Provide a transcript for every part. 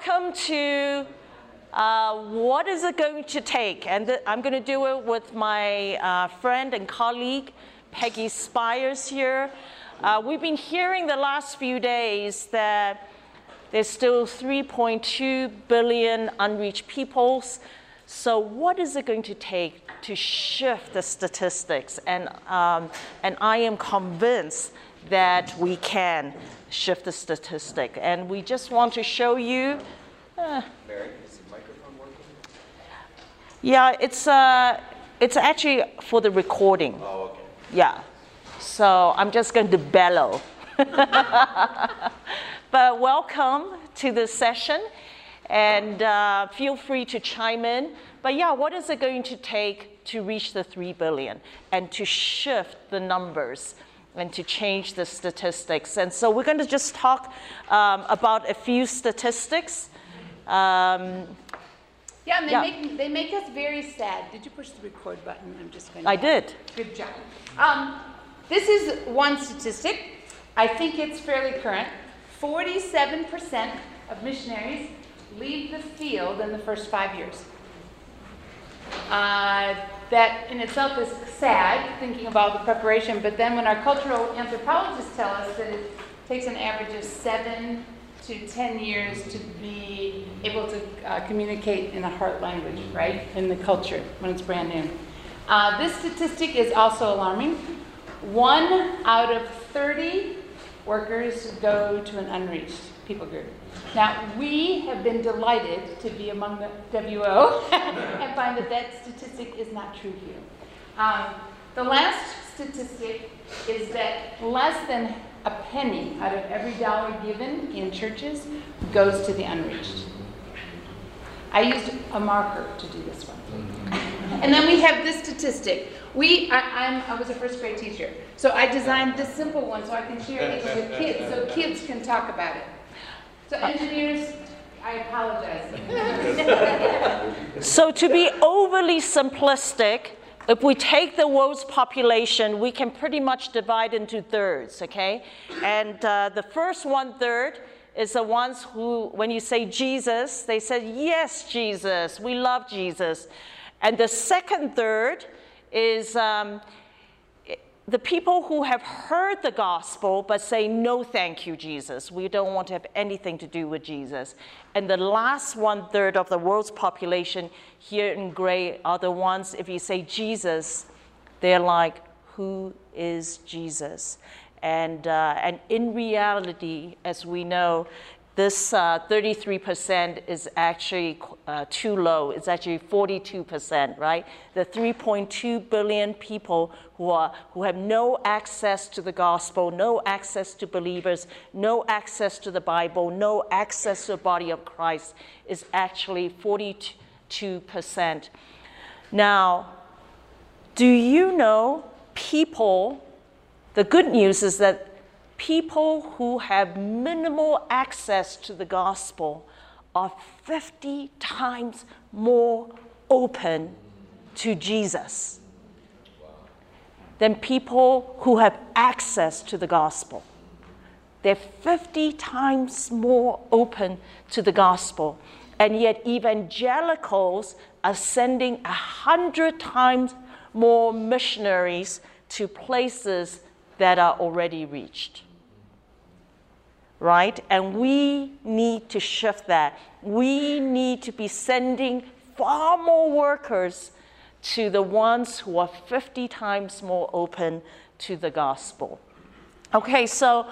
welcome to What Is It Going to Take? And I'm going to do it with my friend and colleague, Peggy Spires here. We've been hearing the last few days that there's still 3.2 billion unreached peoples. So what is it going to take to shift the statistics? And I am convinced that we can shift the statistic. And we just want to show you. Mary, is the microphone working? Yeah, it's actually for the recording. Oh, okay. Yeah. So I'm just going to bellow. But welcome to this session, and feel free to chime in. But yeah, what is it going to take to reach the 3 billion and to shift the numbers and to change the statistics? And so we're going to just talk about a few statistics. And they make us very sad. Did you push the record button? I'm just going to. I did. Good job. This is one statistic. I think it's fairly current. 47% of missionaries leave the field in the first 5 years. That in itself is sad, thinking about the preparation, but then when our cultural anthropologists tell us that it takes an average of 7 to 10 years to be able to communicate in a heart language, right, in the culture when it's brand new. This statistic is also alarming. 1 out of 30 workers go to an unreached people group. Now, we have been delighted to be among the WO and find that that statistic is not true here. The last statistic is that less than a penny out of every dollar given in churches goes to the unreached. I used a marker to do this one. And then we have this statistic. I was a first grade teacher, so I designed this simple one so I can share it with kids, so kids can talk about it. So engineers, I apologize. So to be overly simplistic, if we take the world's population, we can pretty much divide into thirds, okay? And the first 1/3 is the ones who, when you say Jesus, they said, yes, Jesus, we love Jesus. And the second third is the people who have heard the gospel but say, no, thank you, Jesus. We don't want to have anything to do with Jesus. And the last 1/3 of the world's population here in gray are the ones, if you say Jesus, they're like, who is Jesus? And in reality, as we know, this 33% is actually too low. It's actually 42%, right? The 3.2 billion people who have no access to the gospel, no access to believers, no access to the Bible, no access to the body of Christ is actually 42%. Now, do you know people, the good news is that people who have minimal access to the gospel are 50 times more open to Jesus than people who have access to the gospel. They're 50 times more open to the gospel. And yet evangelicals are sending 100 times more missionaries to places that are already reached. Right? And we need to shift that. We need to be sending far more workers to the ones who are 50 times more open to the gospel. Okay, so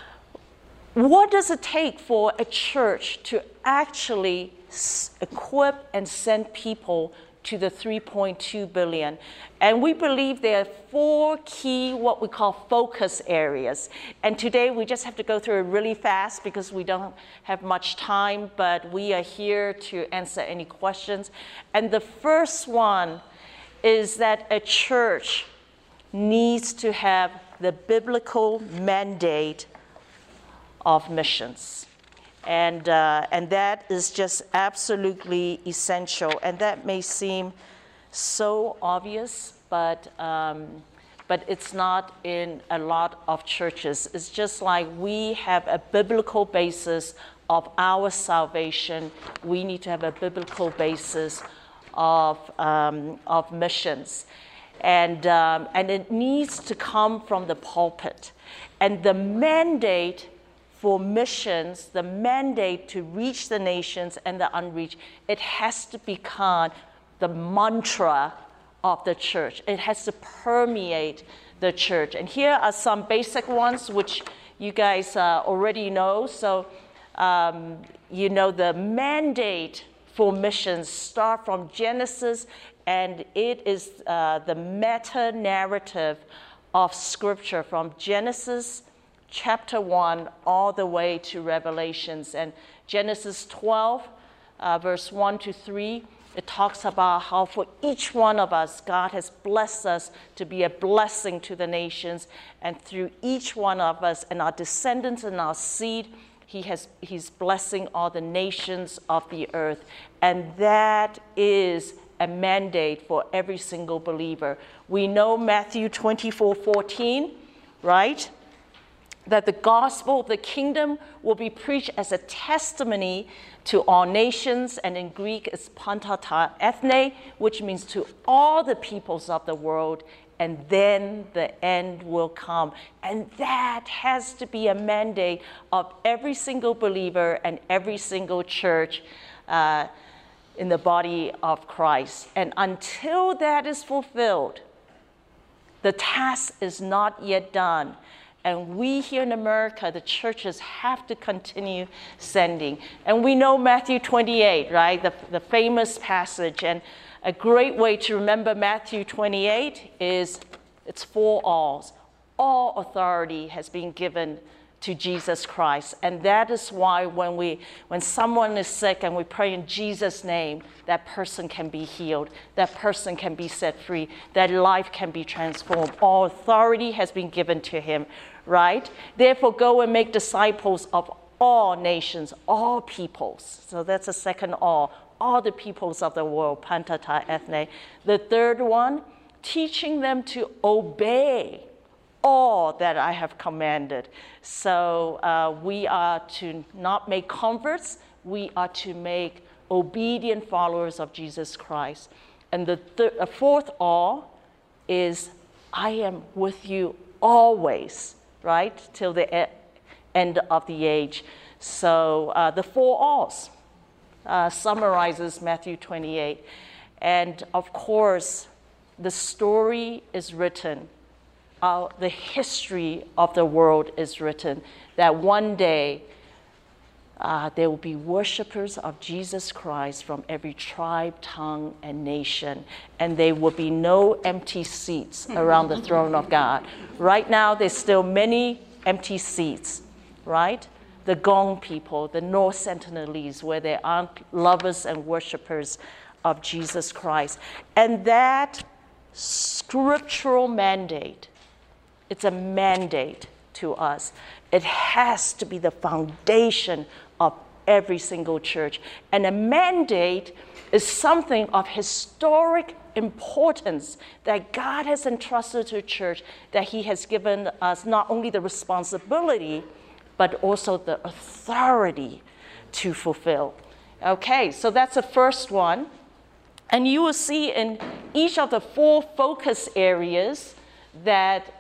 what does it take for a church to actually equip and send people to the 3.2 billion? And we believe there are 4 key, what we call focus areas. And today we just have to go through it really fast because we don't have much time, but we are here to answer any questions. And the first one is that a church needs to have the biblical mandate of missions. And that is just absolutely essential. And that may seem so obvious, but it's not in a lot of churches. It's just like we have a biblical basis of our salvation, we need to have a biblical basis of missions. And it needs to come from the pulpit. And the mandate for missions, the mandate to reach the nations and the unreached, it has to become the mantra of the church. It has to permeate the church. And here are some basic ones which you guys already know. So, you know, the mandate for missions start from Genesis, and it is the meta-narrative of Scripture from Genesis chapter 1 all the way to Revelations. And Genesis 12, verse 1 to 3, it talks about how for each one of us, God has blessed us to be a blessing to the nations. And through each one of us and our descendants and our seed, He's blessing all the nations of the earth. And that is a mandate for every single believer. We know Matthew 24:14, right? That the gospel of the kingdom will be preached as a testimony to all nations, and in Greek it's pantata ethne, which means to all the peoples of the world, and then the end will come. And that has to be a mandate of every single believer and every single church in the body of Christ. And until that is fulfilled, the task is not yet done. And we here in America, the churches have to continue sending. And we know Matthew 28, right? The famous passage. And a great way to remember Matthew 28 is it's for alls. All authority has been given to Jesus Christ. And that is why when someone is sick and we pray in Jesus' name, that person can be healed, that person can be set free, that life can be transformed. All authority has been given to him, right? Therefore, go and make disciples of all nations, all peoples. So that's the second all the peoples of the world, pantata ethne. The third one, teaching them to obey all that I have commanded. So we are to not make converts, we are to make obedient followers of Jesus Christ. And the fourth all is, I am with you always, right? Till the end of the age. So the four alls summarizes Matthew 28. And of course, the story is written. The history of the world is written, that one day there will be worshipers of Jesus Christ from every tribe, tongue, and nation, and there will be no empty seats around the throne of God. Right now, there's still many empty seats, right? The Gong people, the North Sentinelese, where there aren't lovers and worshipers of Jesus Christ. And that scriptural mandate, it's a mandate to us. It has to be the foundation of every single church. And a mandate is something of historic importance that God has entrusted to the church, that He has given us not only the responsibility, but also the authority to fulfill. Okay, so that's the first one. And you will see in each of the four focus areas that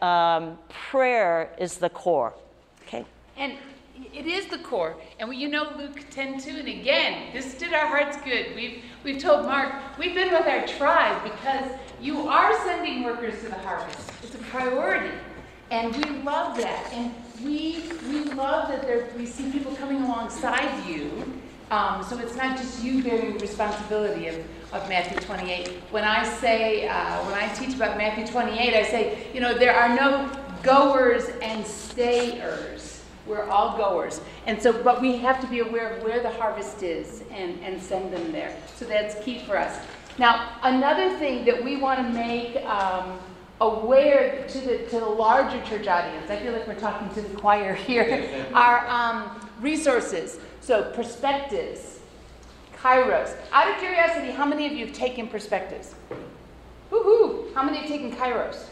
prayer is the core. Okay. And it is the core. And you know Luke 10:2, and again, this did our hearts good. We've told Mark, we've been with our tribe because you are sending workers to the harvest. It's a priority. And we love that. And we love that we see people coming alongside you. So it's not just you bearing responsibility of Matthew 28. When I teach about Matthew 28, I say, there are no goers and stayers. We're all goers. And so, but we have to be aware of where the harvest is and send them there. So that's key for us. Now, another thing that we want to make aware to the larger church audience, I feel like we're talking to the choir here, are resources. So perspectives, Kairos. Out of curiosity, how many of you have taken perspectives? Woohoo! How many have taken Kairos?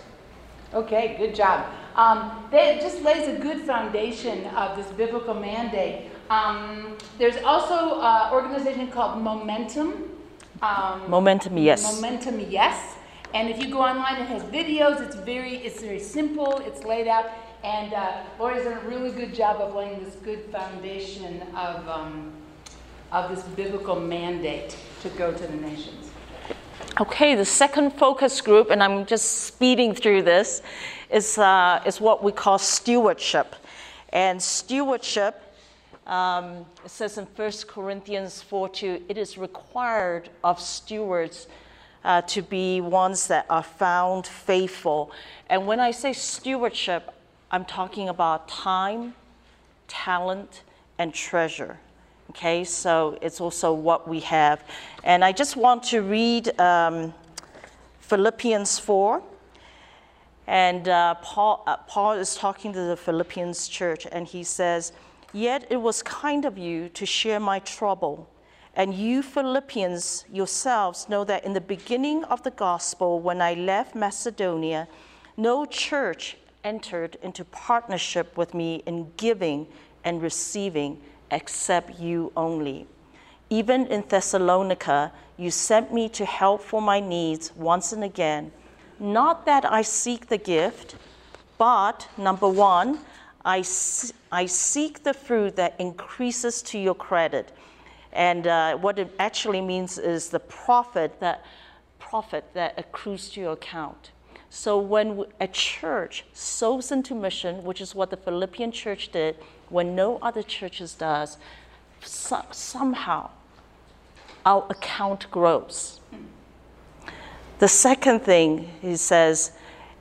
Okay, good job. That just lays a good foundation of this biblical mandate There's also an organization called Momentum. Momentum, yes. Momentum, yes. And if you go online, it has videos. It's very simple. It's laid out. And Lori's done a really good job of laying this good foundation of this biblical mandate to go to the nations. Okay, the second focus group, and I'm just speeding through this, is what we call stewardship. And stewardship, it says in 1 Corinthians 4:2, it is required of stewards to be ones that are found faithful. And when I say stewardship, I'm talking about time, talent, and treasure. Okay, so it's also what we have. And I just want to read Philippians 4. And Paul is talking to the Philippians church, and he says, "Yet it was kind of you to share my trouble. And you Philippians yourselves know that in the beginning of the gospel, when I left Macedonia, no church entered into partnership with me in giving and receiving except you only. Even in Thessalonica, you sent me to help for my needs once and again. Not that I seek the gift, but number one, I seek the fruit that increases to your credit." And what it actually means is the profit that accrues to your account. So when a church sows into mission, which is what the Philippian church did, when no other churches does, somehow our account grows. The second thing, he says,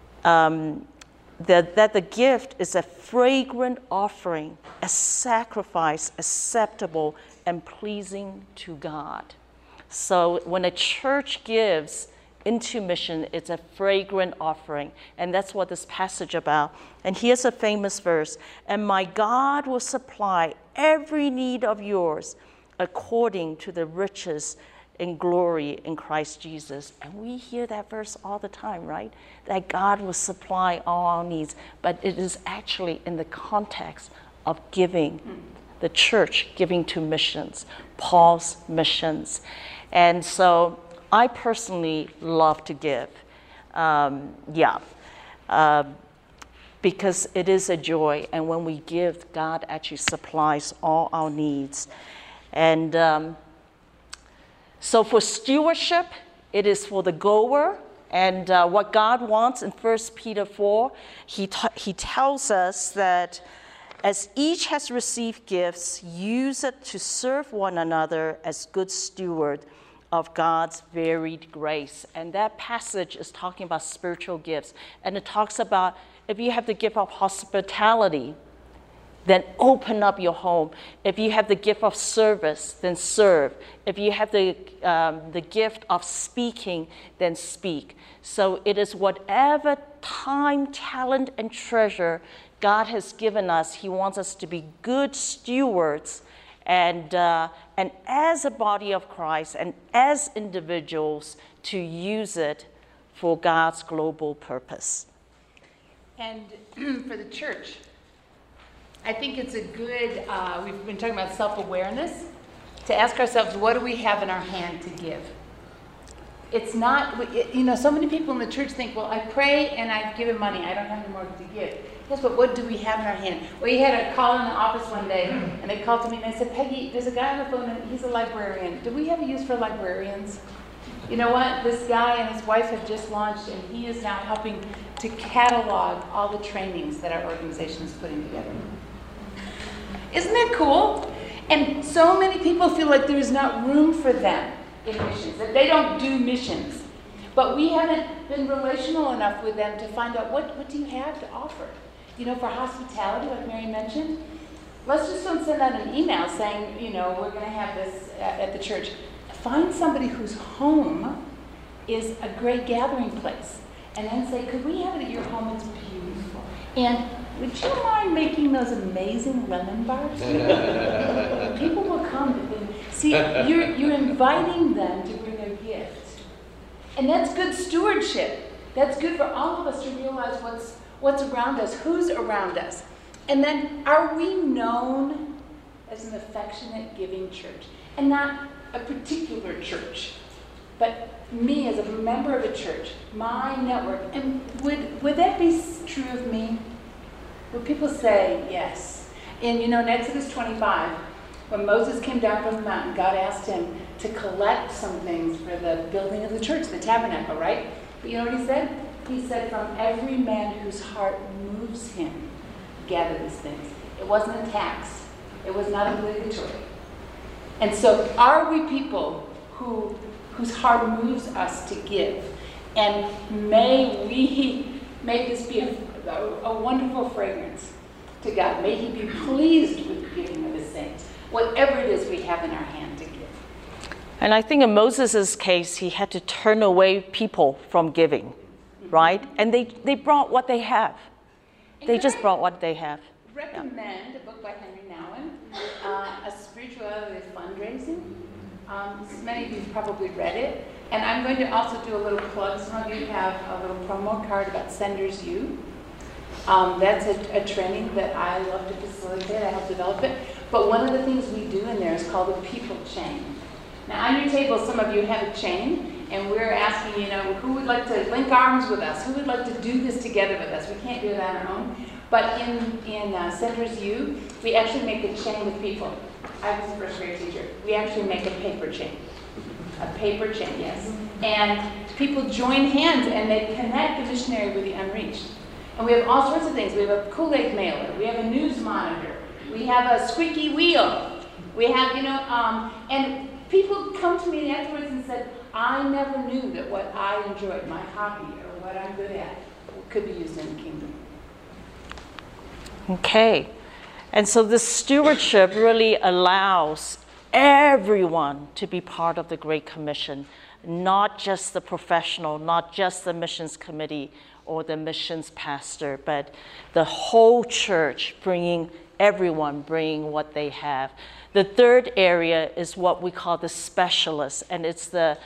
that the gift is a fragrant offering, a sacrifice acceptable and pleasing to God. So when a church gives into mission, it's a fragrant offering. And that's what this passage about. And here's a famous verse. "And my God will supply every need of yours according to the riches in glory in Christ Jesus." And we hear that verse all the time, right? That God will supply all our needs. But it is actually in the context of giving, the church giving to missions, Paul's missions. And so I personally love to give. Because it is a joy. And when we give, God actually supplies all our needs. And so for stewardship, it is for the goer. And what God wants in 1 Peter 4, he tells us that as each has received gifts, use it to serve one another as good stewards of God's varied grace. And that passage is talking about spiritual gifts. And it talks about if you have the gift of hospitality, then open up your home. If you have the gift of service, then serve. If you have the gift of speaking, then speak. So it is whatever time, talent, and treasure God has given us. He wants us to be good stewards, and as a body of Christ and as individuals to use it for God's global purpose. And for the church, I think it's a good, we've been talking about self-awareness, to ask ourselves, what do we have in our hand to give? It's not, so many people in the church think, well, I pray and I've given money. I don't have any more to give. Yes, but what do we have in our hand? We had a call in the office one day, and they called to me and they said, "Peggy, there's a guy on the phone and he's a librarian. Do we have a use for librarians?" You know what? This guy and his wife have just launched, and he is now helping to catalog all the trainings that our organization is putting together. Isn't that cool? And so many people feel like there's not room for them in missions, that they don't do missions. But we haven't been relational enough with them to find out what do you have to offer. For hospitality, like Mary mentioned, let's just don't send out an email saying, we're going to have this at the church. Find somebody whose home is a great gathering place, and then say, could we have it at your home? It's beautiful. And would you mind making those amazing lemon bars? People will come. See, you're inviting them to bring a gift. And that's good stewardship. That's good for all of us to realize what's around us, who's around us. And then, are we known as an affectionate, giving church. And not a particular church, but me as a member of a church, my network. And would that be true of me? Would people say yes? And in Exodus 25, when Moses came down from the mountain, God asked him to collect some things for the building of the church, the tabernacle, right? But you know what he said? He said, from every man whose heart moves him, gather these things. It wasn't a tax. It was not obligatory. And so are we people whose heart moves us to give? And may this be a wonderful fragrance to God. May he be pleased with the giving of his saints, whatever it is we have in our hand to give. And I think in Moses' case, he had to turn away people from giving, right? And they brought what they have. They just brought what they have. Recommend a book by Henry Nouwen, A Spirituality of Fundraising. Many of you have probably read it. And I'm going to also do a little plug. Some of you have a little promo card about Senders U. That's a training that I love to facilitate. I help develop it. But one of the things we do in there is called a people chain. Now, on your table, some of you have a chain, and we're asking, who would like to link arms with us? Who would like to do this together with us? We can't do it on our own. But in Senders U, we actually make a chain with people. I was a first grade teacher. We actually make a paper chain. A paper chain, yes. And people join hands, and they connect the missionary with the unreached. And we have all sorts of things. We have a Kool-Aid mailer. We have a news monitor. We have a squeaky wheel. We have, and people come to me afterwards and said, I never knew that what I enjoyed, my hobby, or what I'm good at, could be used in the kingdom. Okay. And so this stewardship really allows everyone to be part of the Great Commission, not just the professional, not just the missions committee or the missions pastor, but the whole church everyone bringing what they have. The third area is what we call the specialists, and it's the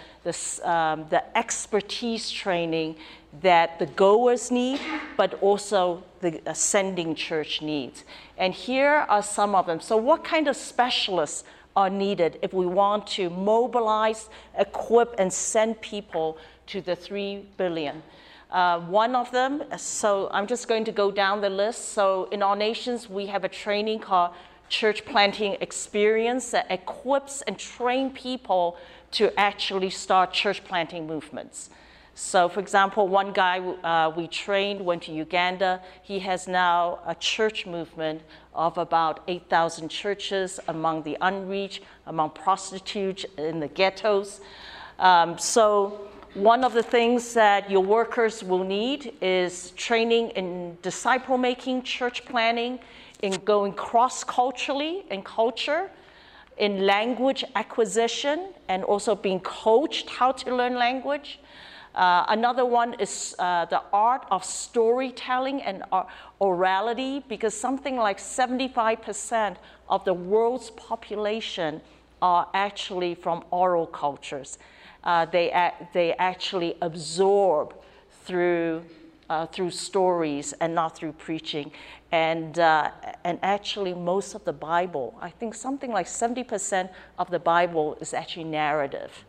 expertise training that the goers need, but also the ascending church needs. And here are some of them. So what kind of specialists are needed if we want to mobilize, equip, and send people to the 3 billion? One of them, so I'm just going to go down the list. So in All Nations, we have a training called Church Planting Experience that equips and trains people to actually start church planting movements. So for example, one guy we trained went to Uganda. He has now a church movement of about 8,000 churches among the unreached, among prostitutes in the ghettos. So one of the things that your workers will need is training in disciple-making, church planning, in going cross-culturally in culture, in language acquisition, and also being coached how to learn language. Another one is the art of storytelling and orality, because something like 75% of the world's population are actually from oral cultures. They actually absorb through stories and not through preaching. And actually most of the Bible, I think something like 70% of the Bible is actually narrative.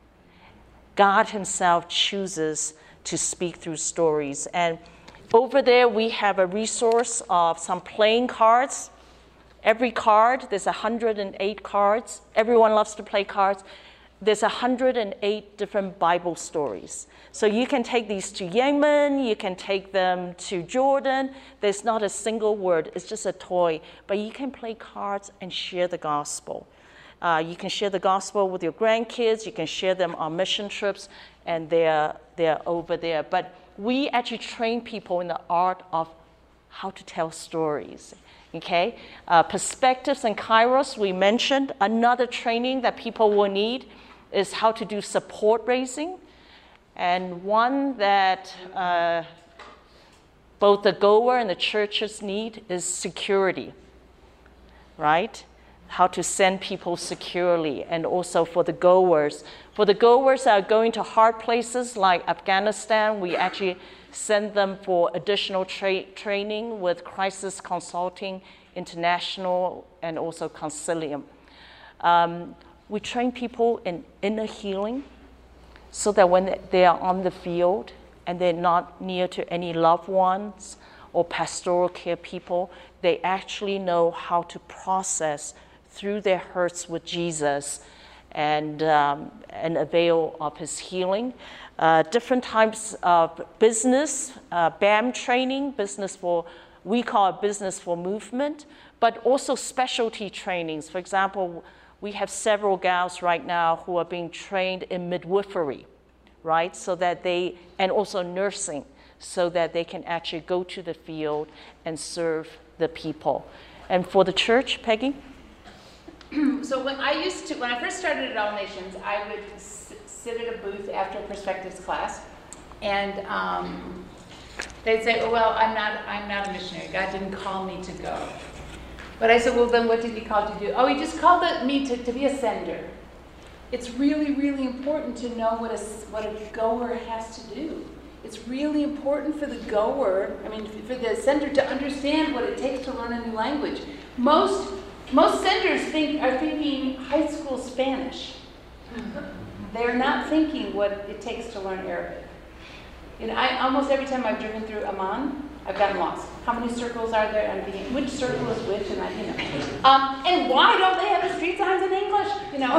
God himself chooses to speak through stories. And over there we have a resource of some playing cards. Every card, there's 108 cards. Everyone loves to play cards. There's 108 different Bible stories. So you can take these to Yemen, you can take them to Jordan. There's not a single word, it's just a toy. But you can play cards and share the gospel. You can share the gospel with your grandkids, you can share them on mission trips, and they're over there. But we actually train people in the art of how to tell stories. Okay? Perspectives and Kairos, we mentioned. Another training that people will need is how to do support raising. And one that both the goer and the churches need is security, right? How to send people securely, and also for the goers. For the goers that are going to hard places like Afghanistan, we actually send them for additional training with crisis consulting International, and also Concilium. We train people in inner healing so that when they are on the field and they're not near to any loved ones or pastoral care people, they actually know how to process through their hurts with Jesus and avail of his healing. Different types of business, BAM training, we call it business for movement, but also specialty trainings. For example, we have several gals right now who are being trained in midwifery, right? So that and also nursing, so that they can actually go to the field and serve the people. And for the church, Peggy? So when I first started at All Nations, I would sit at a booth after a perspectives class, and they'd say, "Oh, well, I'm not a missionary. God didn't call me to go." But I said, "Well, then what did he call you to do?" "Oh, he just called me to be a sender." It's really, really important to know what a goer has to do. It's really important for the goer, for the sender to understand what it takes to learn a new language. Most senders are thinking high school Spanish. They're not thinking what it takes to learn Arabic. Almost every time I've driven through Amman, I've gotten lost. How many circles are there? I'm thinking, which circle is which? And why don't they have the street signs in English?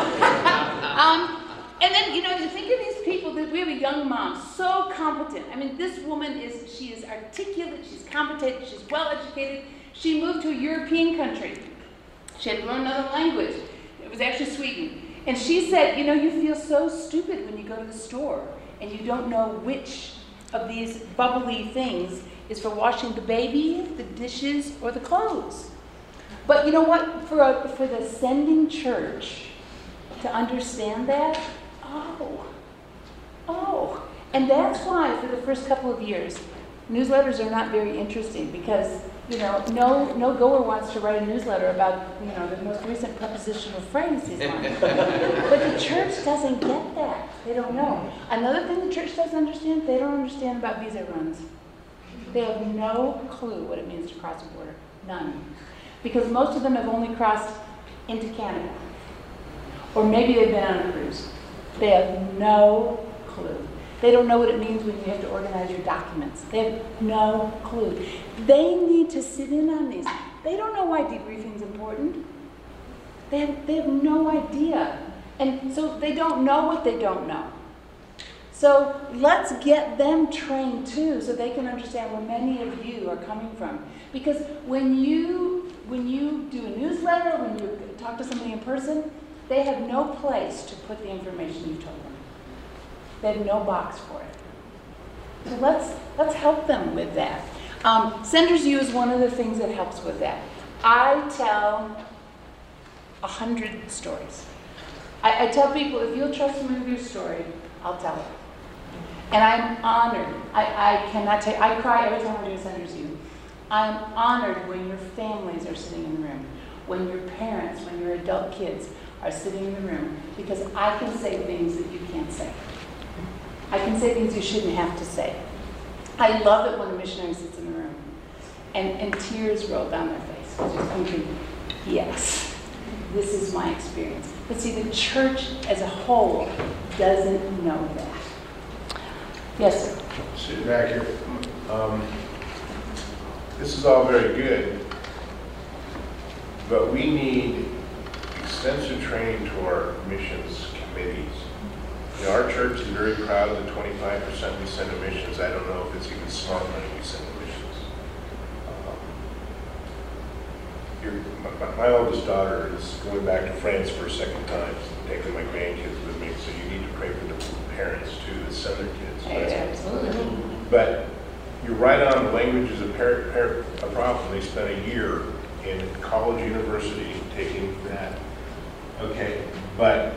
And then, you think of these people, we have a young mom, so competent. This woman she is articulate, she's competent, she's well-educated. She moved to a European country. She had to learn another language. It was actually Sweden. And she said, you feel so stupid when you go to the store and you don't know which of these bubbly things is for washing the baby, the dishes, or the clothes. But you know what? For the sending church to understand that, and that's why for the first couple of years, newsletters are not very interesting because, no goer wants to write a newsletter about, the most recent prepositional phrase he's learned. But the church doesn't get that. They don't know. Another thing the church doesn't understand, they don't understand about visa runs. They have no clue what it means to cross a border. None. Because most of them have only crossed into Canada. Or maybe they've been on a cruise. They have no clue. They don't know what it means when you have to organize your documents. They have no clue. They need to sit in on these. They don't know why debriefing is important. They have no idea. And so they don't know what they don't know. So let's get them trained too so they can understand where many of you are coming from. Because when you do a newsletter, when you talk to somebody in person, they have no place to put the information you told them. They have no box for it. So let's help them with that. Senders U is one of the things that helps with that. I tell 100 stories. I tell people, if you'll trust me with your story, I'll tell it. And I'm honored. I cannot tell you, I cry every time I do a Senders U. I'm honored when your families are sitting in the room, when your parents, when your adult kids are sitting in the room, because I can say things that you can't say. I can say things you shouldn't have to say. I love it when a missionary sits in the room and tears roll down their face. Just thinking, yes, this is my experience. But see, the church as a whole doesn't know that. Yes, sir. Sitting back here. This is all very good, but we need extensive training to our missions committees. Our church is very proud of the 25% we send to missions. I don't know if it's even smart money we send to missions. My oldest daughter is going back to France for a second time, taking my grandkids with me, so you need to pray for the parents too that send their kids. Absolutely. But you're right on, the language is a problem. They spent a year in college, university taking that. Okay, but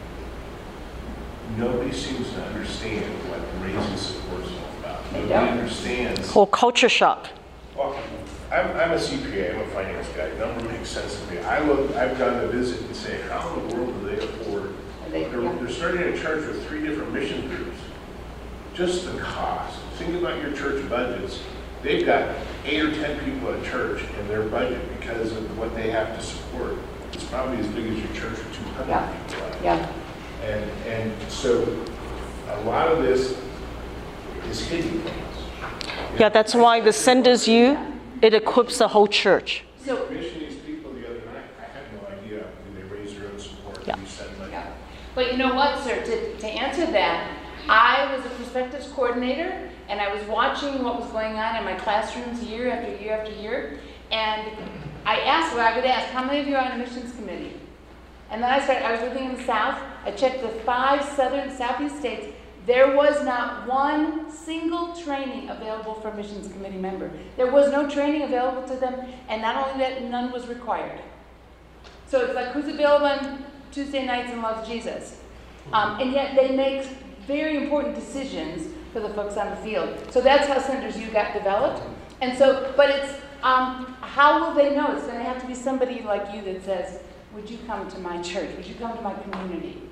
nobody seems to understand what raising support is all about. Nobody understands. Or culture shock. Well, I'm a CPA, I'm a finance guy. Number makes sense to me. I've gone to visit and say, how in the world do they afford? They're starting a church with 3 different mission groups. Just the cost. Think about your church budgets they've got 8 or 10 people at church in their budget because of what they have to support. It's probably as big as your church with 200 people at it. Yeah. And so a lot of this is hidden from us. Yeah, that's why the Senders U, it equips the whole church. So, Commission these people the other night, I had no idea. Do they raise their own support? Yeah. Do you send money? yeah. But you know what, sir, to answer that, I was a perspectives coordinator, and I was watching what was going on in my classrooms year after year after year, and I would ask, how many of you are on a missions committee? And then I was living in the South, I checked the 5 southern, southeast states, there was not one single training available for a missions committee member. There was no training available to them, and not only that, none was required. So it's like, who's available on Tuesday nights and loves Jesus? And yet they make very important decisions for the folks on the field. So that's how Senders U got developed. And so, but it's, how will they know? It's going to have to be somebody like you that says, would you come to my church? Would you come to my community?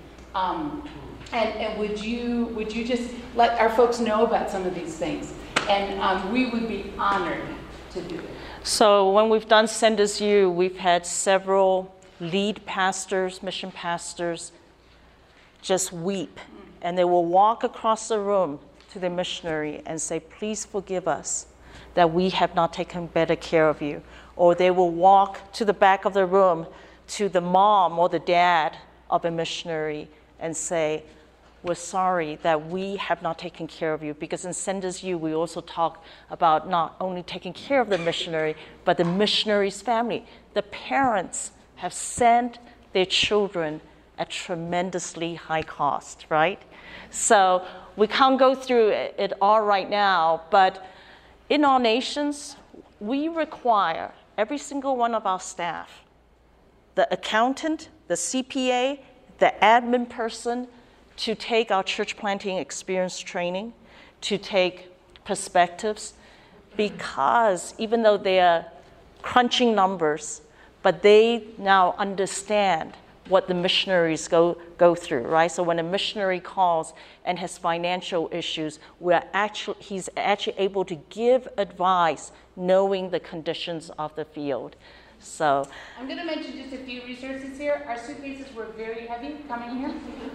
And would you just let our folks know about some of these things? And we would be honored to do it. So when we've done Senders U, we've had several lead pastors, mission pastors, just weep. And they will walk across the room to the missionary and say, please forgive us that we have not taken better care of you. Or they will walk to the back of the room to the mom or the dad of a missionary and say, we're sorry that we have not taken care of you. Because in Senders U, we also talk about not only taking care of the missionary, but the missionary's family. The parents have sent their children at tremendously high cost, right? So we can't go through it all right now, but in our nations, we require every single one of our staff, the accountant, the CPA, the admin person, to take our church planting experience training, to take perspectives, because even though they are crunching numbers, but they now understand what the missionaries go through, right? So when a missionary calls and has financial issues, he's actually able to give advice knowing the conditions of the field. So I'm going to mention just a few resources here. Our suitcases were very heavy coming here.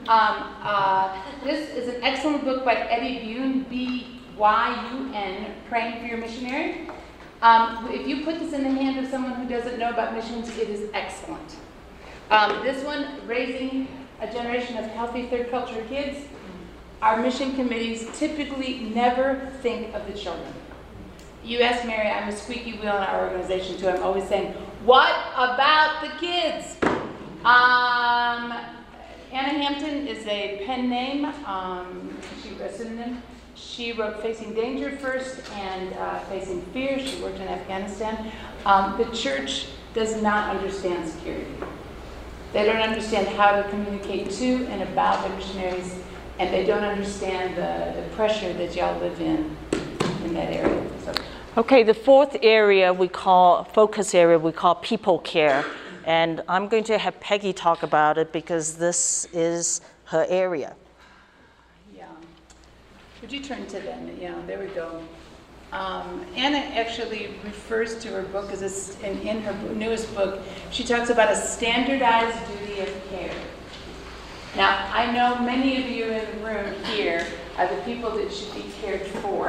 This is an excellent book by Eddie Bune, B-Y-U-N, Praying for Your Missionary. If you put this in the hand of someone who doesn't know about missions, it is excellent. This one, Raising a Generation of Healthy Third Culture Kids. Our mission committees typically never think of the children. You ask Mary, I'm a squeaky wheel in our organization too. I'm always saying, what about the kids? Anna Hampton is a pen name. A synonym. She wrote Facing Danger first and Facing Fear. She worked in Afghanistan. The church does not understand security. They don't understand how to communicate to and about their missionaries, and they don't understand the pressure that y'all live in that area. So. Okay, the fourth area focus area, we call people care. And I'm going to have Peggy talk about it because this is her area. Yeah. Would you turn to them? Yeah, there we go. Anna actually refers to her book as in her newest book, she talks about a standardized duty of care. Now, I know many of you in the room here are the people that should be cared for.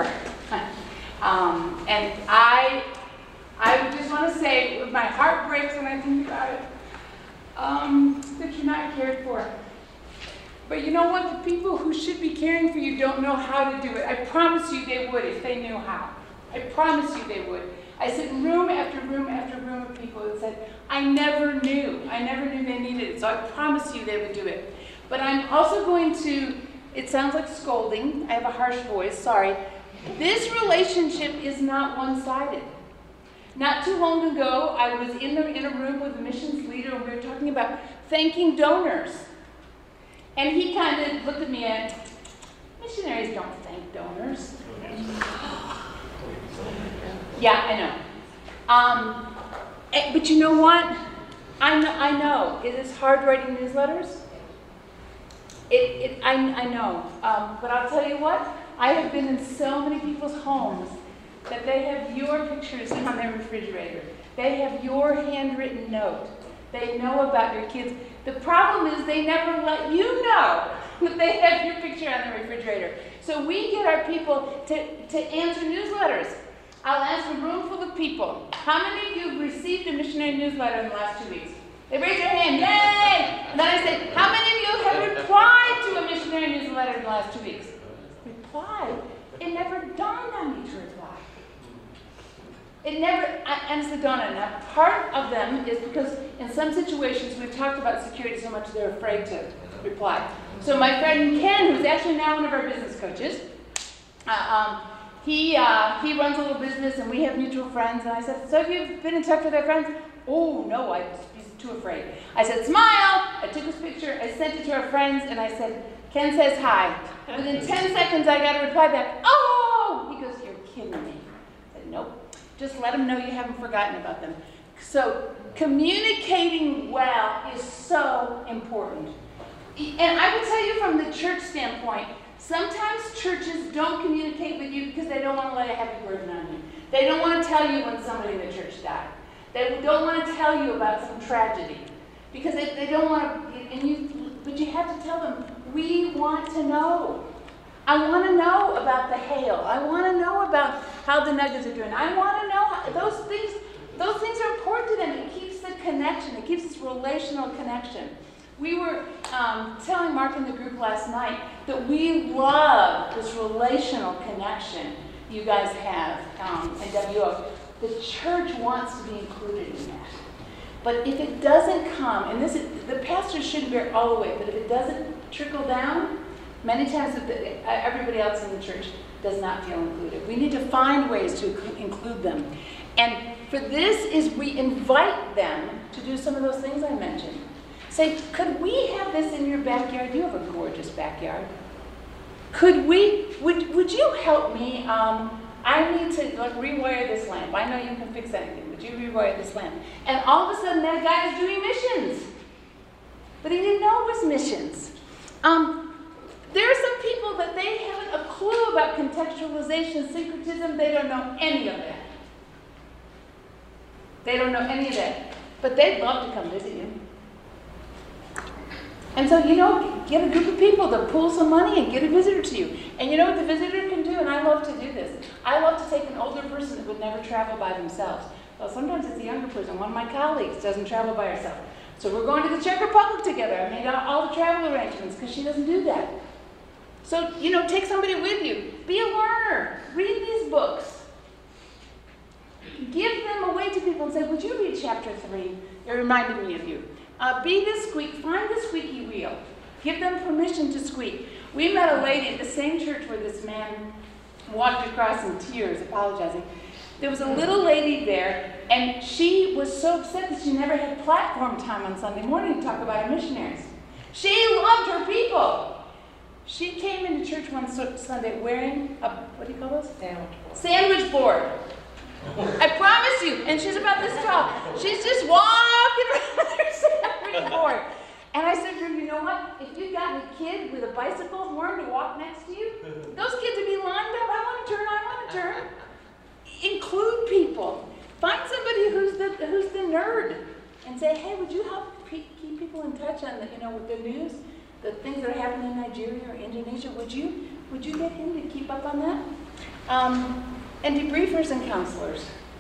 And I just want to say, my heart breaks when I think about it, that you're not cared for. But you know what? The people who should be caring for you don't know how to do it. I promise you they would if they knew how. I promise you they would. I sit in room after room after room of people that said, I never knew they needed it. So I promise you they would do it. But I'm also going to, it sounds like scolding. I have a harsh voice, sorry. This relationship is not one-sided. Not too long ago, I was in a room with a missions leader, and we were talking about thanking donors. And he kind of looked at me and, missionaries don't thank donors. Yeah, I know. But you know what? I know. It is hard writing newsletters. I know. But I'll tell you what, I have been in so many people's homes that they have your pictures on their refrigerator. They have your handwritten note. They know about your kids. The problem is they never let you know that they have your picture on the refrigerator. So we get our people to answer newsletters. I'll ask a room full of people, how many of you have received a missionary newsletter in the last 2 weeks? They raise their hand, yay! And then I say, how many of you have replied to a missionary newsletter in the last 2 weeks? Replied? It never dawned on me to reply. It never, honestly dawned on me. Now, part of them is because in some situations we've talked about security so much they're afraid to reply. So my friend Ken, who's actually now one of our business coaches, he runs a little business and we have mutual friends. And I said, so have you been in touch with our friends? Oh, no, he's too afraid. I said, smile. I took his picture. I sent it to our friends and I said, Ken says hi. Within 10 seconds, I got a reply back. Oh! He goes, you're kidding me. I said, nope. Just let them know you haven't forgotten about them. So communicating well is so important. And I will tell you from the church standpoint, sometimes churches don't communicate with you because they don't want to lay a heavy burden on you. They don't want to tell you when somebody in the church died. They don't want to tell you about some tragedy because they don't want to, but you have to tell them, we want to know. I want to know about the hail. I want to know about how the Nuggets are doing. I want to know how, those things are important to them. It keeps the connection. It keeps this relational connection. We were telling Mark in the group last night that we love this relational connection you guys have at WO. The church wants to be included in that. But if it doesn't come, and the pastor shouldn't bear all the weight, but if it doesn't trickle down, many times everybody else in the church does not feel included. We need to find ways to include them. And for this is we invite them to do some of those things I mentioned. Say, could we have this in your backyard? You have a gorgeous backyard. Would you help me? I need to rewire this lamp. I know you can fix anything. Would you rewire this lamp? And all of a sudden that guy is doing missions. But he didn't know it was missions. There are some people that they haven't a clue about contextualization, syncretism. They don't know any of that. They don't know any of that. But they'd love to come visit you. And so, get a group of people to pool some money and get a visitor to you. And you know what the visitor can do? And I love to do this. I love to take an older person that would never travel by themselves. Well, sometimes it's a younger person. One of my colleagues doesn't travel by herself. So we're going to the Czech Republic together. I made all the travel arrangements because she doesn't do that. So, take somebody with you. Be a learner. Read these books. Give them away to people and say, would you read chapter 3? It reminded me of you. Find the squeaky wheel. Give them permission to squeak. We met a lady at the same church where this man walked across in tears, apologizing. There was a little lady there, and she was so upset that she never had platform time on Sunday morning to talk about her missionaries. She loved her people. She came into church one Sunday wearing a, what do you call those? Sandwich board. I promise you. And she's about this tall. She's just walking around her sandwich board. And I said to her, you know what? If you got a kid with a bicycle horn to walk next to you, those kids would be lined up. I want to turn. Include people. Find somebody who's the nerd and say, hey, would you help keep people in touch on with the news, the things that are happening in Nigeria or Indonesia? Would you get him to keep up on that? And debriefers and counselors.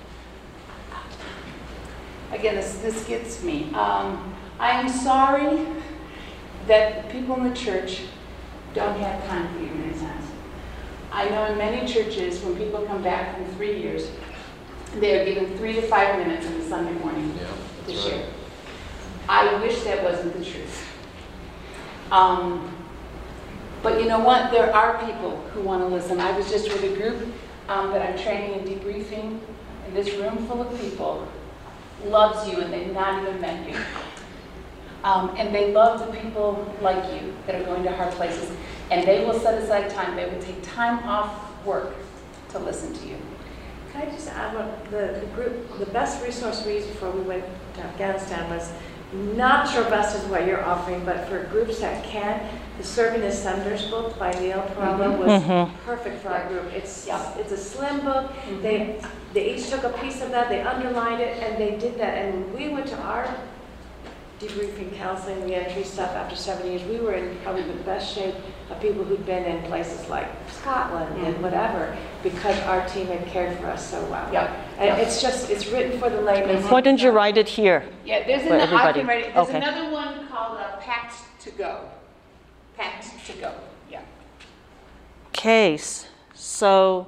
Again, this gets me. I am sorry that people in the church don't have time for you many times. I know in many churches, when people come back from 3 years, they are given 3 to 5 minutes on the Sunday morning to share. Right. I wish that wasn't the truth. But you know what? There are people who want to listen. I was just with a group that I'm training in debriefing, and this room full of people loves you, and they've not even met you. And they love the people like you that are going to hard places, and they will set aside time. They will take time off work to listen to you. Can I just add what the best resource we used before we went to Afghanistan was not as robust as what you're offering, but for groups that can, the Serving as Senders book by Neil Perella was perfect for our group. It's a slim book. They each took a piece of that, they underlined it, and they did that. And we went to our debriefing, counseling, reentry stuff after 7 years. We were in probably the best shape of people who'd been in places like Scotland and whatever, because our team had cared for us so well. And it's just, it's written for the layman. Why don't you write it here? Yeah, there's For everybody. I can write it. There's Okay. another one called Pact to Go. Pact to Go. Yeah. Okay, so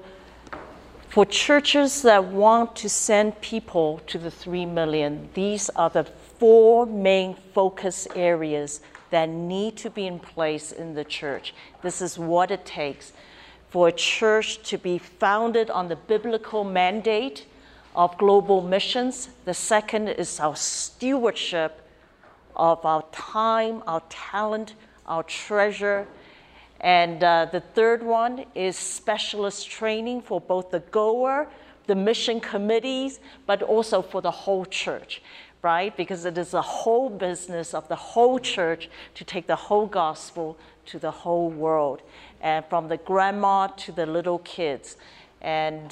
for churches that want to send people to the 3 million, these are the 4 main focus areas that need to be in place in the church. This is what it takes for a church to be founded on the biblical mandate of global missions. The second is our stewardship of our time, our talent, our treasure. And the third one is specialist training for both the goer, the mission committees, but also for the whole church, right? Because it is the whole business of the whole church to take the whole gospel to the whole world, and from the grandma to the little kids. And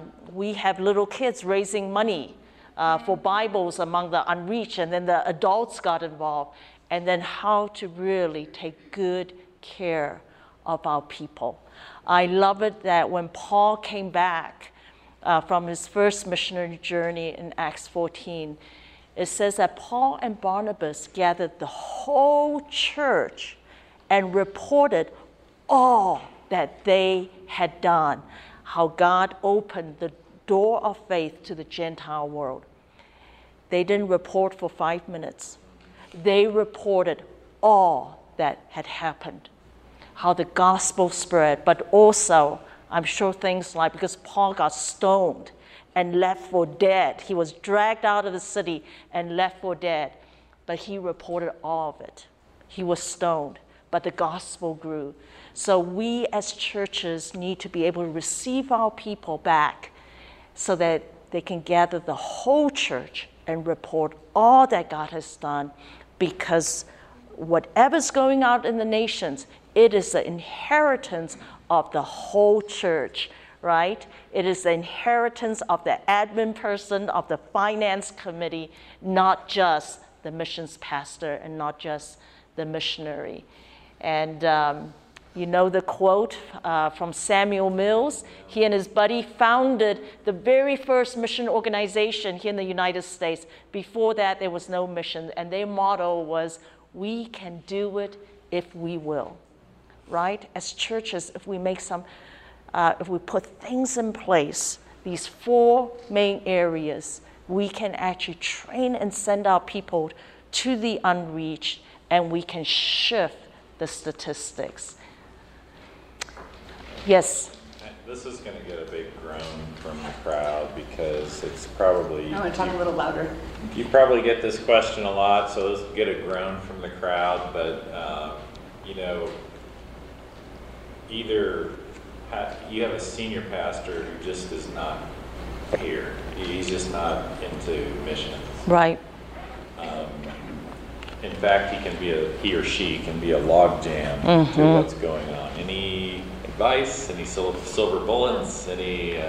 we have little kids raising money for Bibles among the unreached, and then the adults got involved, and then how to really take good care of our people. I love it that when Paul came back from his first missionary journey in Acts 14, it says that Paul and Barnabas gathered the whole church and reported all that they had done, how God opened the door of faith to the Gentile world. They didn't report for 5 minutes. They reported all that had happened, how the gospel spread, but also, I'm sure things like, because Paul got stoned and left for dead. He was dragged out of the city and left for dead, but he reported all of it. He was stoned, but the gospel grew. So we as churches need to be able to receive our people back so that they can gather the whole church and report all that God has done, because whatever's going out in the nations, it is the inheritance of the whole church, right? It is the inheritance of the admin person, of the finance committee, not just the missions pastor and not just the missionary. And you know the quote from Samuel Mills. He and his buddy founded the very first mission organization here in the United States. Before that, there was no mission, and their motto was, "We can do it if we will." Right? As churches, if we make if we put things in place, these 4 main areas, we can actually train and send our people to the unreached, and we can shift the statistics. Yes? This is going to get a big groan from the crowd because it's probably... I want to talk a little louder. You probably get this question a lot, so let's get a groan from the crowd. But, you know, either you have a senior pastor who just is not here. He's just not into missions. Right. In fact, he or she can be a logjam to what's going on. Any advice? Any silver bullets? Any?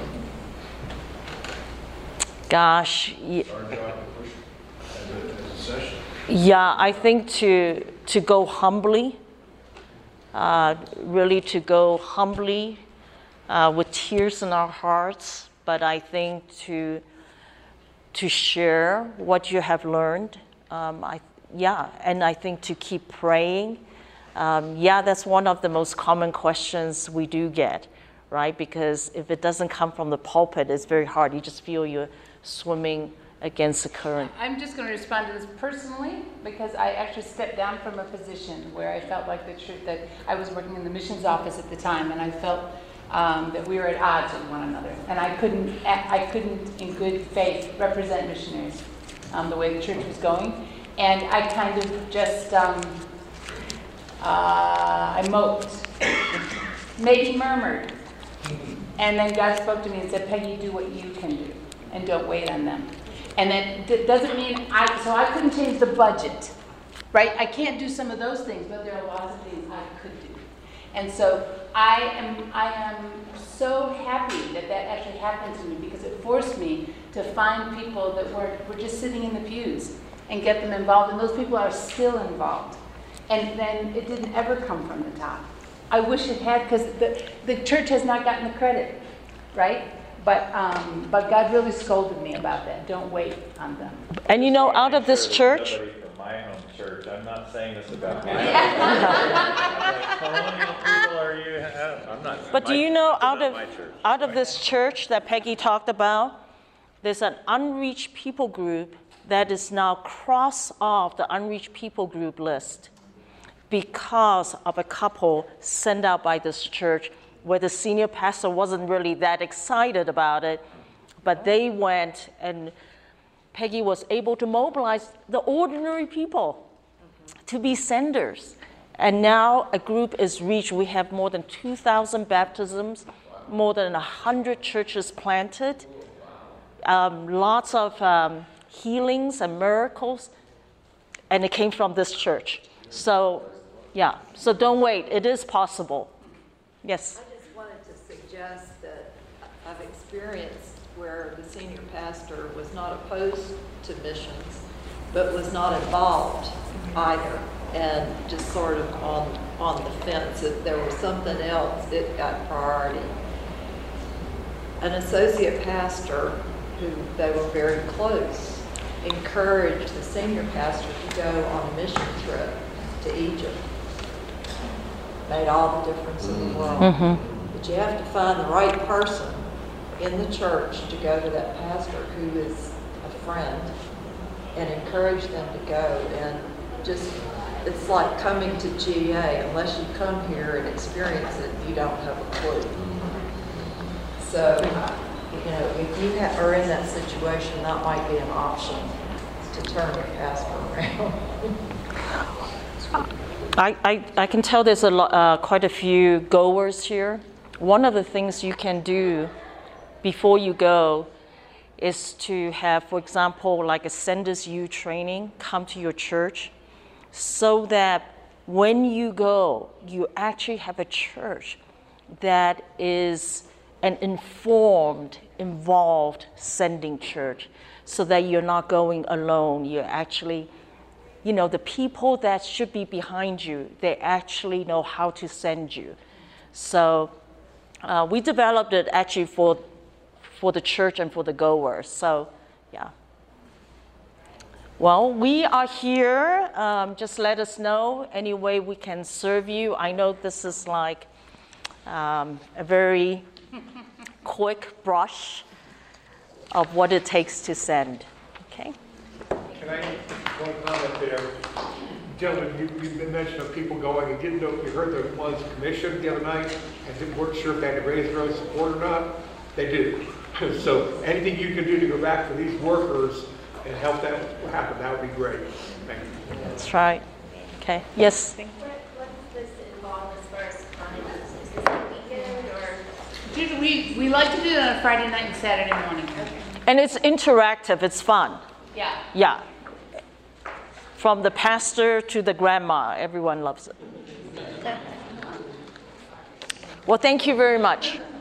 Gosh. Our job to push as a session. Yeah, I think to go humbly, really to go humbly with tears in our hearts, but I think to share what you have learned. And I think to keep praying. That's one of the most common questions we do get, right? Because if it doesn't come from the pulpit, it's very hard. You just feel you're swimming against the current. I'm just going to respond to this personally because I actually stepped down from a position where I felt like the truth that I was working in the missions office at the time, and I felt that we were at odds with one another, and I couldn't in good faith represent missionaries the way the church was going, and I kind of just I moped, maybe murmured, and then God spoke to me and said, "Peggy, do what you can do, and don't wait on them." And then that doesn't mean so I couldn't change the budget, right? I can't do some of those things, but there are lots of things I could do. And so I am so happy that actually happened to me, because it forced me to find people that were just sitting in the pews and get them involved. And those people are still involved. And then it didn't ever come from the top. I wish it had, because the church has not gotten the credit, right? But God really scolded me about that. Don't wait on them. And you know, out of this church, Nobody from my home church. I'm not saying this about my home. Colonial people are you? I'm not. but do you know, out out of this church that Peggy talked about, there's an unreached people group that is now crossed off the unreached people group list because of a couple sent out by this church where the senior pastor wasn't really that excited about it, but they went, and Peggy was able to mobilize the ordinary people to be senders. And now a group is reached. We have more than 2,000 baptisms, more than 100 churches planted, lots of healings and miracles, and it came from this church. So, yeah, so don't wait. It is possible. Yes? I just wanted to suggest that I've experienced where the senior pastor was not opposed to missions, but was not involved either, and just sort of on the fence. If there was something else, it got priority. An associate pastor, who they were very close, encouraged the senior pastor to go on a mission trip to Egypt. Made all the difference in the world. But you have to find the right person in the church to go to that pastor who is a friend and encourage them to go. And just, it's like coming to GA. Unless you come here and experience it, you don't have a clue. So, you know, if you are in that situation, that might be an option to turn your pastor around. I can tell there's quite a few goers here. One of the things you can do before you go is to have, for example, like a Senders U training come to your church, so that when you go, you actually have a church that is an informed, involved sending church, so that you're not going alone. You're actually, you know, the people that should be behind you, they actually know how to send you. So we developed it actually for the church and for the goers. So, yeah. Well, we are here. Just let us know any way we can serve you. I know this is like a very quick brush of what it takes to send. Okay? Can I make one comment there? Gentlemen, you've been mentioning of people going and didn't know, you heard there was commission the other night and weren't sure if they had to raise their own support or not. They do. So anything you can do to go back for these workers and help that happen, that would be great. Thank you. That's right. Okay. Yes? What does this involve as far as times? Is this a weekend or? We like to do it on a Friday night and Saturday morning. And it's interactive. It's fun. Yeah. Yeah. From the pastor to the grandma, everyone loves it. Well, thank you very much.